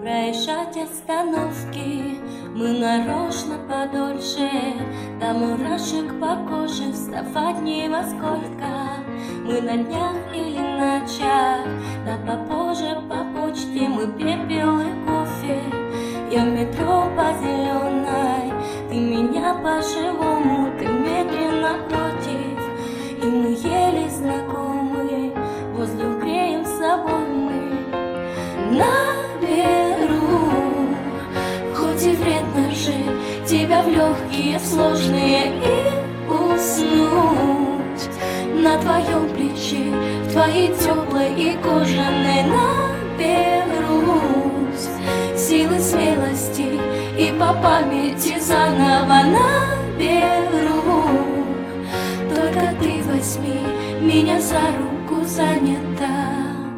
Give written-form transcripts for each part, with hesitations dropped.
проезжать остановки мы нарочно подольше, до мурашек по коже вставать не во сколько. Мы на днях или ночах, да попозже по почте мы пепел и кофе. Я в метро по зеленой, ты меня по-живому, ты медленно против. И мы еле знакомы, воздух греем с собой мы. Наберу, хоть и вредно жить, тебя в легкие, в сложные и уснуть на твоем плече, в твоей теплой и кожаной наберусь силы, смелости и по памяти заново наберу. Только ты возьми меня за руку, занята.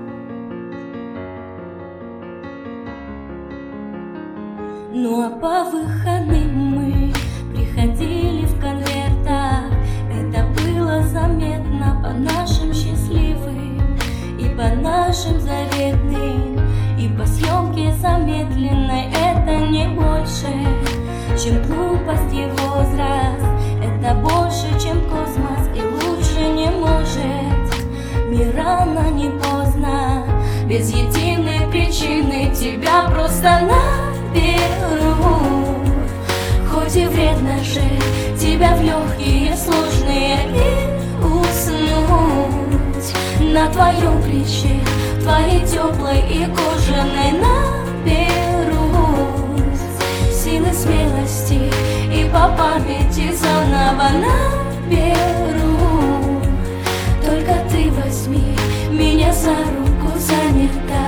Ну а по выходным мы приходили в конвертах. Это было заметно по нашим счастливым и по нашим заветным, и по съемке замедленной. Это не больше, чем глупость и возраст. Это больше, чем космос, и лучше не может. Ни рано, ни поздно, без единой причины тебя просто наберу. Хоть и вредно жить, тебя в легкие, сложные и уснуть на твоем плече, твоей теплой и кожаной наберусь силы, смелости и по памяти заново наберу. Только ты возьми меня за руку, занята.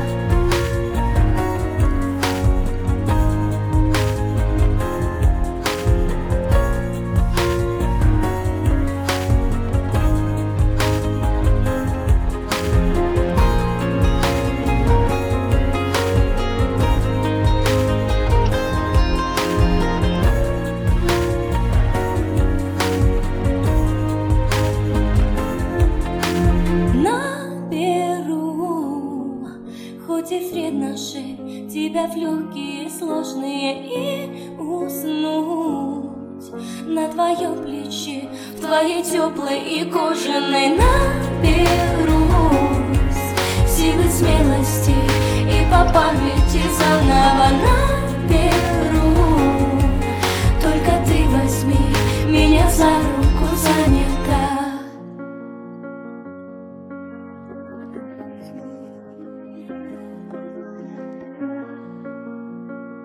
Хоть и вредно жить, тебя в легкие, сложные и уснуть на твоем плече, в твоей теплой и кожаной наберусь силы, смелости и по памяти заново наберу. Только ты возьми меня за руку, занята.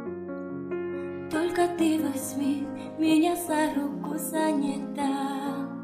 Только ты возьми меня за руку, занята.